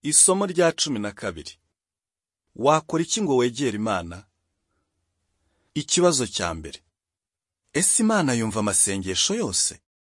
Isomo rya 12. Wakora iki ngo wegere Imana? Ikibazo cya mbere. Ese Imana yumva amasengesho yose?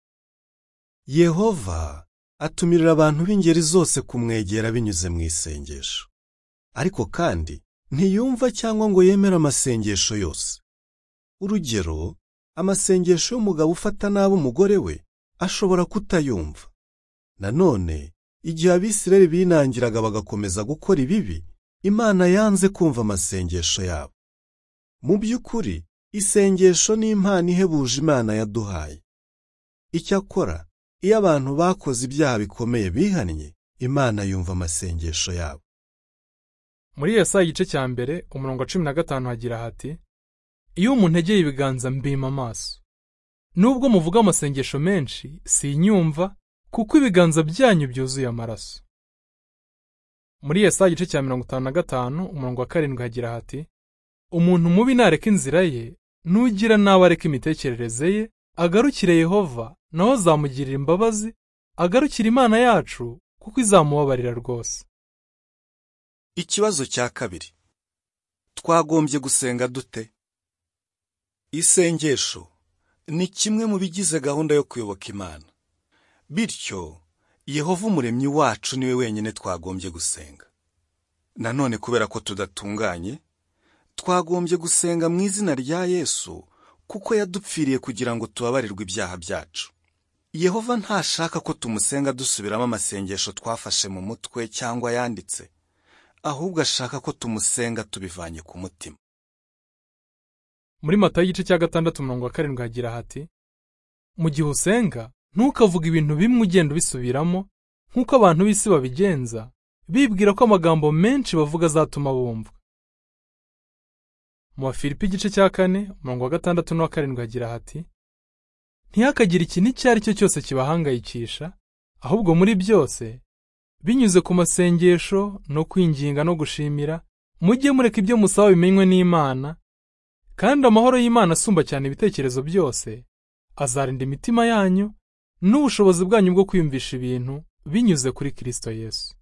Yehova atumirira abantu b'ingeri zose kumwegera binyuze mu isengesho. Ariko kandi ntiyumva cyangwa ngo yemere amasengesho yose. Urugero, amasengesho y'umugabo ufata nabi umugore we ashobora kutayumva. Nanone, igihe Abisirayeli binangiraga bagakomeza gukora ibibi, Imana yanze kumva amasengesho yabo. Mu by'ukuri, isengesho ni impano ihebuje Imana yaduhaye. Icyakora, iyo abantu bakoze ibyaha bikomeye bihannye, Imana yumva amasengesho yabo. Muri Yesaya igice cya mbere umurongo wa 15 hagira hati: iyo umuntu egeye ibiganza mbima amaso. Nubwo muvuga amasengesho menshi, sinyumva, kuko ibiganza byanyu byuzuye amaraso. Muri Yesaya igice cya 55 umurongo wa 7 hagira hati: umuntu mubi nareka inzira ye, nugira nawe areka imitekerereze ye, agarukire Yehova, naho azamugirira imbabazi, agarukire Imana yacu, kuko izamubabarira rwose. Ikibazo cya kabiri. Twagombye gusenga dute? Isengesho ni kimwe mu bigize gahunda yo kuyoboka Imana. Bityo, Yehova umuremyi wacu niwe wenyine twagombye gusenga. Nanone kubera ko tudatunganye, twagombye gusenga mu izina rya Yesu, kuko yadupfiriye kugira ngo tubabarirwe ibyaha byacu. Yehova ntashaka ko tumusenga dusubiramo amasengesho twafashe mu mutwe cyangwa yanditse, ahubwo ashaka ko tumusenga tubivanye ku mutima. Muri Matayo igice cya 6 umurongo wa 7 hagira hati: mu gihe usenga, ntukavuga ibintu bimwe ugenda ubisubiramo, nk'uko abantu b'isi babigenza, bibwira ko amagambo menshi bavuga azatuma bumva. Mu Filipi igice cya 4 umurongo wa 6 n'uwa 7 hagira hati: ntihakagire ikintu icyo ari cyo cyose kibahangayikisha, ahubwo muri byose, binyuze ku masengesho no kwinginga no gushimira, mujye mureka ibyo musaba bimenywe n'Imana, kandi amahoro y'Imana asumba cyane ibitekerezo byose, azarinda imitima yanyu n'ubushobozi bwanyu bwo kwiyumvisha ibintu binyuze kuri Kristo Yesu.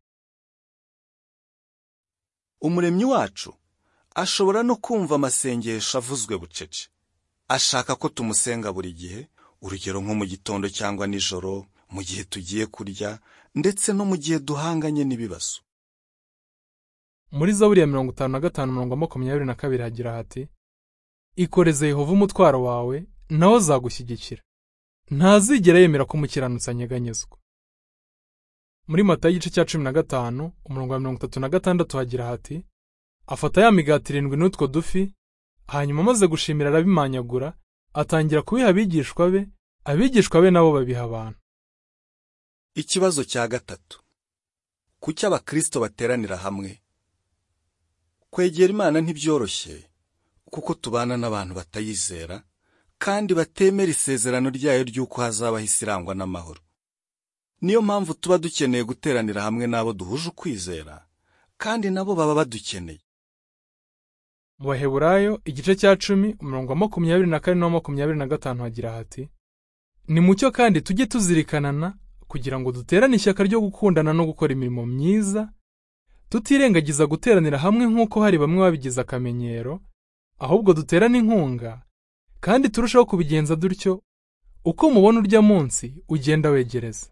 Umuremyi wacu ashobora no kumva amasengesho avuzwe bucece. Ashaka ko tumusenga buri gihe, urugero nko mu gitondo cyangwa nijoro, mu gihe tugiye kurya, ndetse no mu gihe duhanganye n'ibibazo. Muri Zaburi ya 55 umurongo wa 22 hagira hati: ikoreze Yehova umutwaro wawe, nawe azagushyigikira. Ntazigera yemera ko umukiranutsi anyeganyezwa. Muri Matayo igice cya 15 umurongo wa 36 hagira hati: afata ya migati 7 n'utwo dufi, hanyuma amaze gushimira arabimanyagura, atangira kubiha abigishwa be nabo babiha abantu. Ikibazo cya gatatu. Kuki abakristo bateranira hamwe? Kwegera Imana ntibyoroshye, kuko tubana n'abantu batayizera, kandi batemera isezerano ryayo ry'uko hazabaho isi irangwa n'amahoro. Niyo mpamvu tuba dukeneye guteranira hamwe n'abo duhuje ukwizera, kandi nabo baba badukeneye. Mu Baheburayo igice cya 10 umurongo wa 24 n'uwa 25 hagira hati: nimucyo kandi tujye tuzirikanana, kugira ngo duterane ishyaka ryo gukundana no gukora imirimo myiza, tutirengagiza guteranira hamwe nk'uko hari bamwe babigize akamenyero, ahubwo duterane inkunga, kandi turushaho kubigenza dutyo, uko mubona urya munsi ugenda wegereza.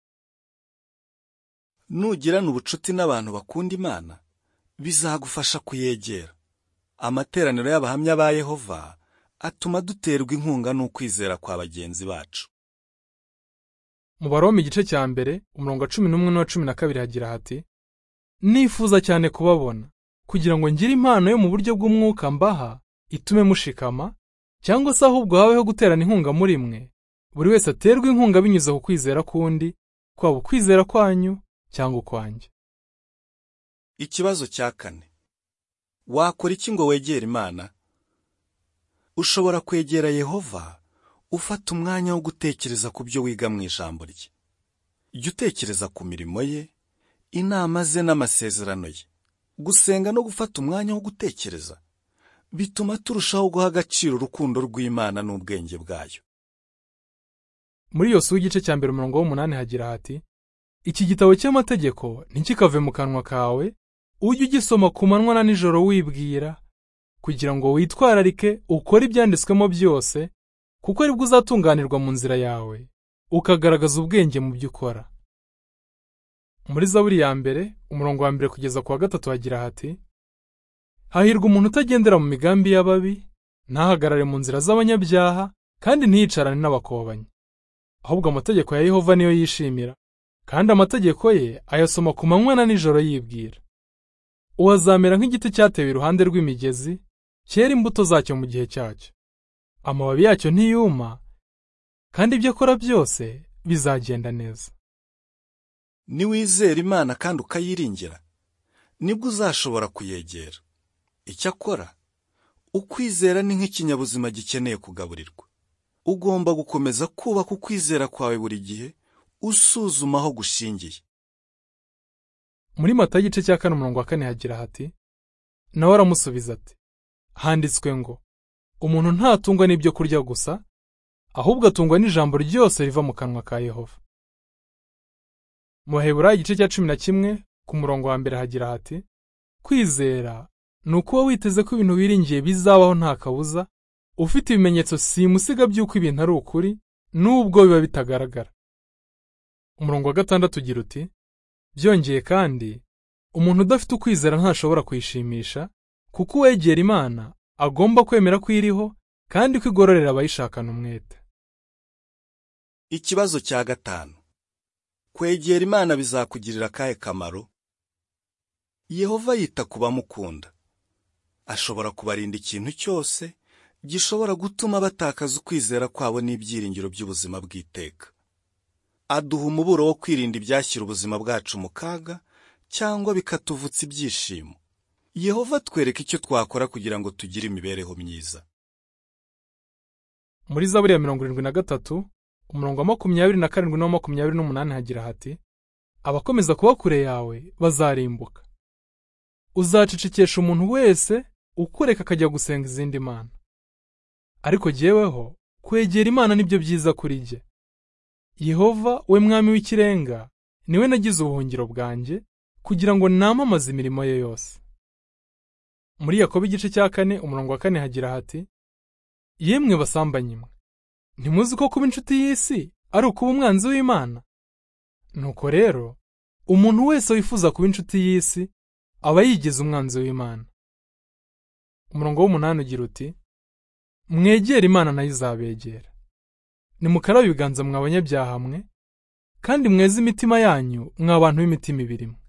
Nugirana ubucuti n'abantu bakunda Imana, bizagufasha kuyegera. Amateraniro y'abahamya ba Yehova atuma duterwa inkunga n'ukwizera kwa bagenzi bacu. Mu Baroma igice cya mbere umurongo wa 11 n'uwa 12 hagira hati: nifuza cyane kubabona, kugira ngo ngire impano yo mu buryo bw'umwuka mbaha, itume mushikama, cyangwa se ahubwo habeho guterana inkunga muri mwe, buri wese aterwa inkunga binyuze ku kwizera kundi, kwaba ukwizera kwanyu cyangwa ukwanjye. Ikibazo cya 4. Wakora iki ngo wegere Imana? Ushobora kwegera Yehova ufata umwanya wo gutekereza ku byo wiga mu ijambo rye. Jya utekereza ku mirimo ye, inama ze n'amasezerano ye. Gusenga no gufata umwanya wo gutekereza bituma turushaho guha agaciro urukundo rw'Imana n'ubwenge bwayo. Muri Yosuwa igice cya mbere umurongo wa 8 hagira hati: iki gitabo cy'amategeko ntikikave mu kanwa kawe, ujye ugisoma ku manywa na nijoro wibwira, kugira ngo witwararike ukore ibyanditswemo byose, kuko aribwo uzatunganirwa mu nzira yawe, ukagaragaza ubwenge mu byo ukora. Muri Zaburi ya mbere, umurongo wa 1 kugeza ku wa 3 hagira hati: hahirwa umuntu utagendera mu migambi y'ababi, ntahagarare mu nzira z'abanyabyaha, kandi ntiyicarane n'abakobanyi. Ahubwo amategeko ya Yehova niyo yishimira, kandi amategeko ye ayasoma ku manywa na nijoro yibwira. Uwazamera nk'igiti cyatewe iruhande rw'imigezi, cyera imbuto zacyo mu gihe cyacyo. Amababi yacyo ntiyuma, kandi ibyo akora byose bizagenda neza. Niwizera Imana kandi ukayiringira, nibwo uzashobora kuyegera. Icyakora, ukwizera ni nk'ikinyabuzima gikeneye kugaburirwa. Ugomba gukomeza kubaka ukwizera kwawe buri gihe, usuzuma aho gushingiye. Muri Matayo igice cya 4 umurongo wa 4 hagira hati: nawe aramusubiza ati: handitswe ngo, umuntu ntatungwa n'ibyo kurya gusa, ahubwo atungwa n'ijambo ryose riva mu kanwa ka Yehova. Mu Baheburayo igice cya 11 ku murongo wa 1 hagira hati: kwizera ni ukuba witeze ko ibintu wiringiye bizabaho nta kabuza, ufite ibimenyetso simusiga by'uko ibintu ari ukuri, nubwo biba bitagaragara. Umurongo wa 6 ugira uti: byongeye kandi, umuntu udafite ukwizera ntashobora kuyishimisha, kuko uwegera Imana agomba kwemera ko iriho, kandi ko igororera abayishakana umwete. Ikibazo cya 5: kwegera Imana bizakugirira akahe kamaro? Yehova yita ku bamukunda. Ashobora kubarinda ikintu cyose gishobora gutuma batakaza ukwizera kwabo n'ibyiringiro by'ubuzima bw'iteka. Aduha umuburo wo kwirinda ibyashyira ubuzima bwacu mu kaga, cyangwa bikatuvutsa ibyishimo. Yehova twereka icyo twakora kugira ngo tugire imibereho myiza. Muri Zaburi ya 73 umurongo wa 27 na 28 hagira hati: abakomeza kuba kure yawe bazarimbuka. Uzacecekesha umuntu wese ukureka akajya gusenga izindi mana. Ariko jyeweho kwegera Imana nibyo byiza kuri jye. Yehova we mwami w'ikirenga niwe nagize ubuhungiro bwanjye, kugira ngo namamaze imirimo ye yose. Muri Yakobo igice cya 4 umurongo wa 4 hagira hati: yemwe basambanyi mwe, ntimuzi ko kuba inshuti y'isi ari ukuba umwanzi w'Imana? Nuko rero, umuntu wese wifuza kuba inshuti y'isi aba yigize umwanzi w'Imana. Umurongo w'8 ugira uti: mwegera Imana nayo izabegera. Nimukarabe ibiganza mwe abanyabyaha mwe, kandi mweze imitima yanyu mwe abantu b'imitima ibiri mwe.